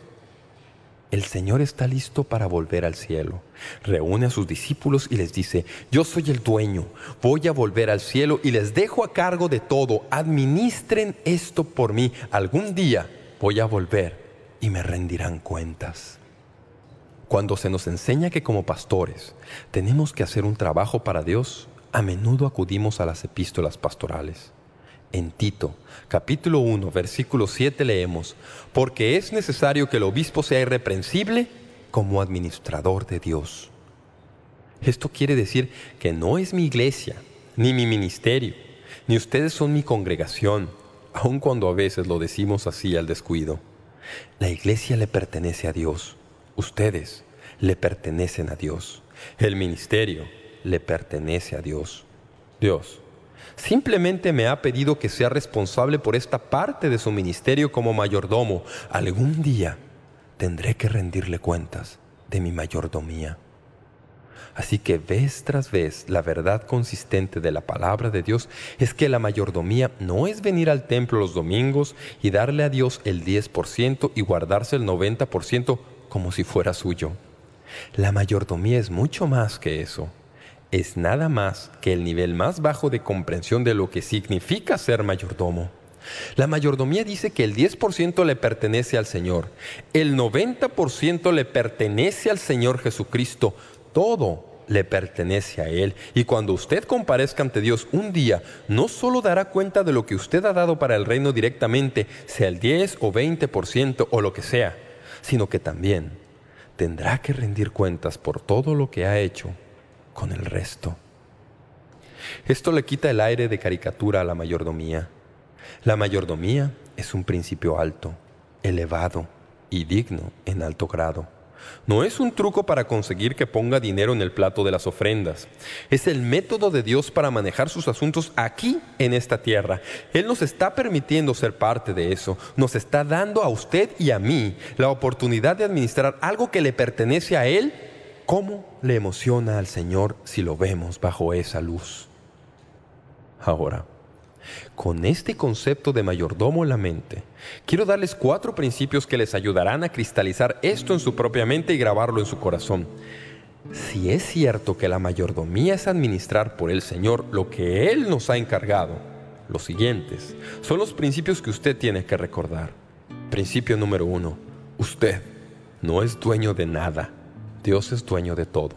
El Señor está listo para volver al cielo. Reúne a sus discípulos y les dice: yo soy el dueño, voy a volver al cielo y les dejo a cargo de todo. Administren esto por mí. Algún día voy a volver y me rendirán cuentas. Cuando se nos enseña que como pastores tenemos que hacer un trabajo para Dios, a menudo acudimos a las epístolas pastorales. En Tito, capítulo uno, versículo siete leemos: porque es necesario que el obispo sea irreprensible como administrador de Dios. Esto quiere decir que no es mi iglesia, ni mi ministerio, ni ustedes son mi congregación, aun cuando a veces lo decimos así al descuido. La iglesia le pertenece a Dios. Ustedes le pertenecen a Dios. El ministerio le pertenece a Dios. Dios simplemente me ha pedido que sea responsable por esta parte de su ministerio como mayordomo. Algún día tendré que rendirle cuentas de mi mayordomía. Así que vez tras vez la verdad consistente de la palabra de Dios es que la mayordomía no es venir al templo los domingos y darle a Dios el diez por ciento y guardarse el noventa por ciento como si fuera suyo. La mayordomía es mucho más que eso. Es nada más que el nivel más bajo de comprensión de lo que significa ser mayordomo. La mayordomía dice que el diez por ciento le pertenece al Señor, el noventa por ciento le pertenece al Señor Jesucristo, todo le pertenece a Él. Y cuando usted comparezca ante Dios un día, no solo dará cuenta de lo que usted ha dado para el reino directamente, sea el diez o veinte por ciento o lo que sea, sino que también tendrá que rendir cuentas por todo lo que ha hecho con el resto. Esto le quita el aire de caricatura a la mayordomía. La mayordomía es un principio alto, elevado y digno en alto grado. No es un truco para conseguir que ponga dinero en el plato de las ofrendas. Es el método de Dios para manejar sus asuntos aquí en esta tierra. Él nos está permitiendo ser parte de eso. Nos está dando a usted y a mí la oportunidad de administrar algo que le pertenece a Él. ¿Cómo le emociona al Señor si lo vemos bajo esa luz? Ahora, con este concepto de mayordomo en la mente, quiero darles cuatro principios que les ayudarán a cristalizar esto en su propia mente y grabarlo en su corazón. Si es cierto que la mayordomía es administrar por el Señor lo que Él nos ha encargado, los siguientes son los principios que usted tiene que recordar. Principio número uno: usted no es dueño de nada. Dios es dueño de todo.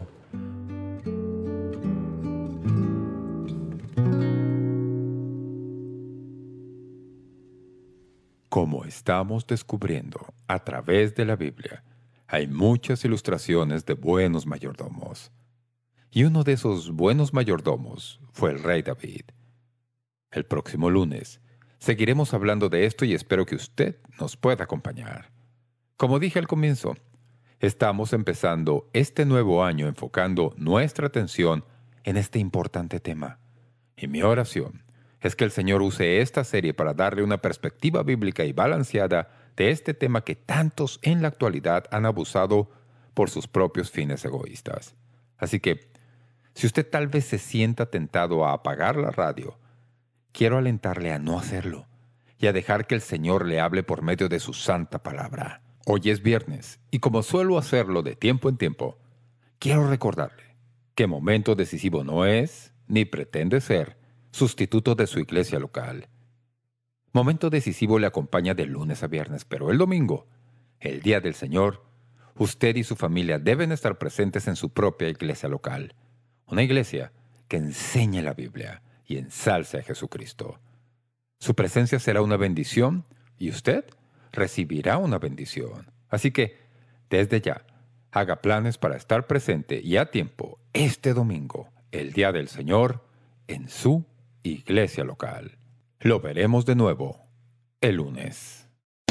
Como estamos descubriendo a través de la Biblia, hay muchas ilustraciones de buenos mayordomos. Y uno de esos buenos mayordomos fue el rey David. El próximo lunes seguiremos hablando de esto y espero que usted nos pueda acompañar. Como dije al comienzo, estamos empezando este nuevo año enfocando nuestra atención en este importante tema. Y mi oración es que el Señor use esta serie para darle una perspectiva bíblica y balanceada de este tema que tantos en la actualidad han abusado por sus propios fines egoístas. Así que, si usted tal vez se sienta tentado a apagar la radio, quiero alentarle a no hacerlo y a dejar que el Señor le hable por medio de su santa palabra. Hoy es viernes y como suelo hacerlo de tiempo en tiempo, quiero recordarle que Momento Decisivo no es, ni pretende ser, sustituto de su iglesia local. Momento Decisivo le acompaña de lunes a viernes, pero el domingo, el día del Señor, usted y su familia deben estar presentes en su propia iglesia local. Una iglesia que enseñe la Biblia y ensalce a Jesucristo. Su presencia será una bendición y usted recibirá una bendición. Así que, desde ya, haga planes para estar presente y a tiempo este domingo, el día del Señor, en su iglesia local. Lo veremos de nuevo el lunes.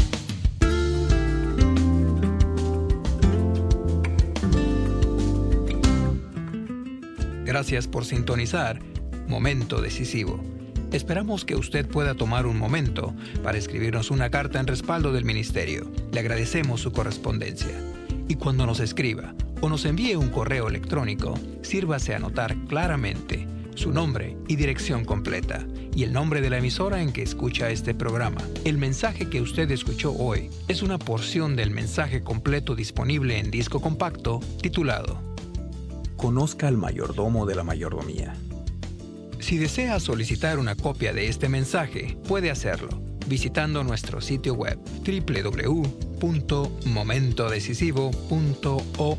Gracias por sintonizar Momento Decisivo. Esperamos que usted pueda tomar un momento para escribirnos una carta en respaldo del ministerio. Le agradecemos su correspondencia. Y cuando nos escriba o nos envíe un correo electrónico, sírvase a anotar claramente su nombre y dirección completa y el nombre de la emisora en que escucha este programa. El mensaje que usted escuchó hoy es una porción del mensaje completo disponible en disco compacto titulado Conozca al mayordomo de la mayordomía. Si desea solicitar una copia de este mensaje, puede hacerlo visitando nuestro sitio web doble u doble u doble u punto momento decisivo punto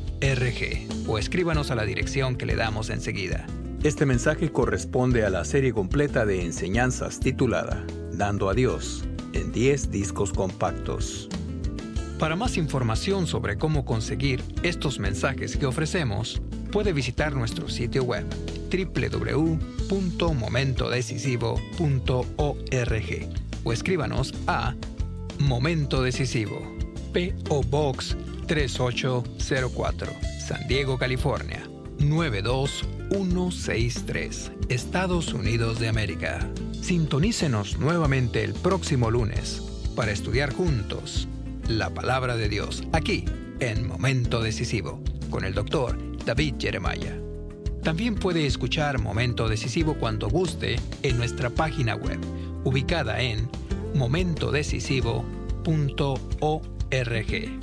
org o escríbanos a la dirección que le damos enseguida. Este mensaje corresponde a la serie completa de enseñanzas titulada Dando a Dios en diez discos compactos. Para más información sobre cómo conseguir estos mensajes que ofrecemos, puede visitar nuestro sitio web doble u doble u doble u punto momento decisivo punto org o escríbanos a Momento Decisivo, P O Box tres ocho cero cuatro, San Diego, California, nueve dos uno seis tres, Estados Unidos de América. Sintonícenos nuevamente el próximo lunes para estudiar juntos la Palabra de Dios, aquí en Momento Decisivo, con el doctor David Jeremiah. También puede escuchar Momento Decisivo cuando guste en nuestra página web, ubicada en momento decisivo punto org.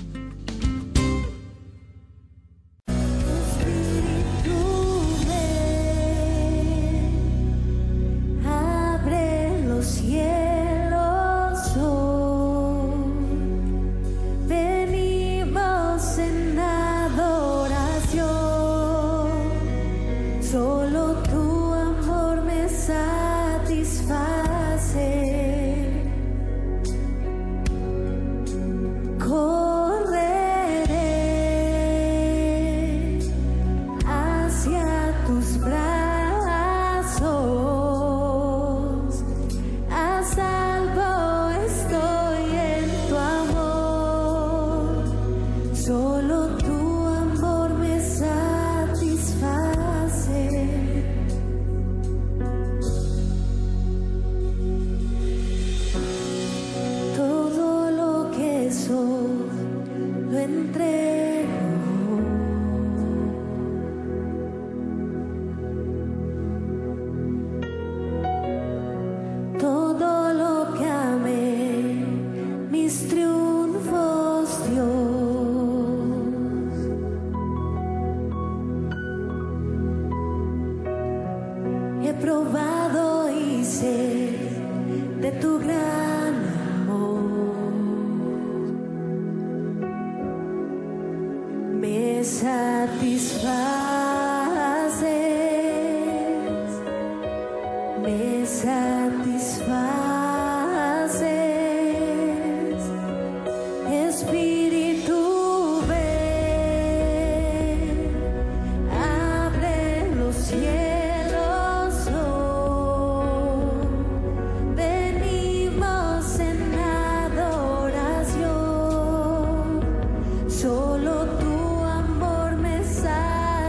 Solo tu amor me satisface.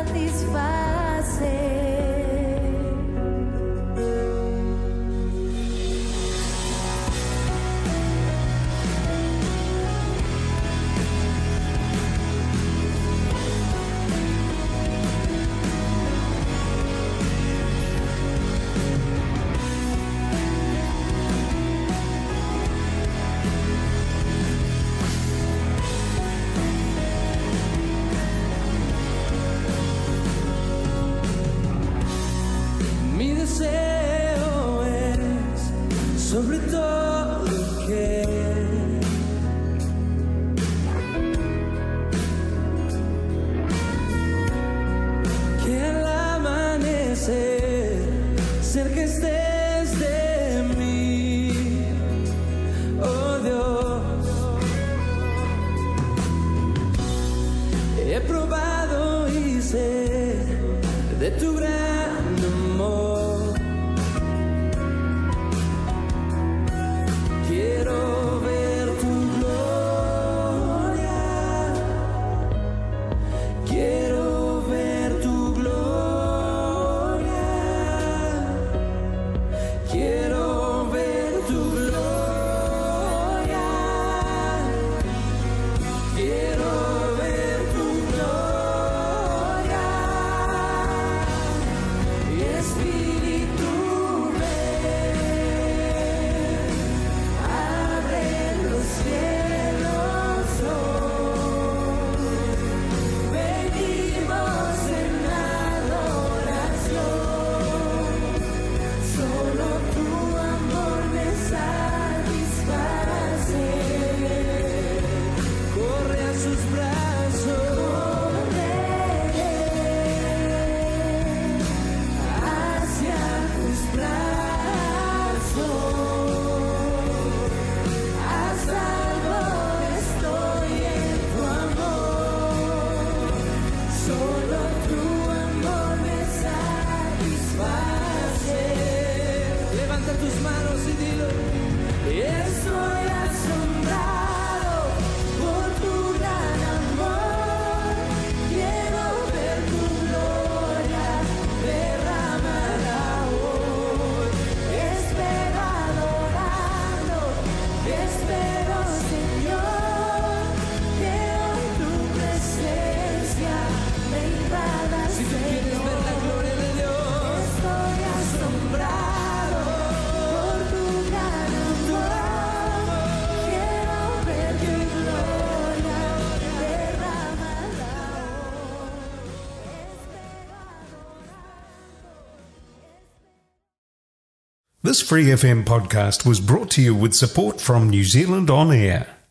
tu gran amor. Quiero ver tu gloria. Quiero ver tu gloria. Quiero ver tu gloria. Quiero ver tu gloria. Espíritu, ven, abre los cielos hoy. Venimos en adoración. Solo tu amor me satisface. Corre a sus brazos. Hacia tus brazos, a salvo estoy en tu amor, solo tu amor me satisface. Levanta tus manos y dilo: estoy asombrado por tu gran amor, quiero ver tu gloria derramada hoy. Espero adorando, espero, Señor, que hoy tu presencia me invada. Si tú quieres ver la gloria de Dios, estoy asombrado por tu gran amor, quiero ver tu gloria derramada hoy.
This Free F M podcast was brought to you with support from New Zealand On Air.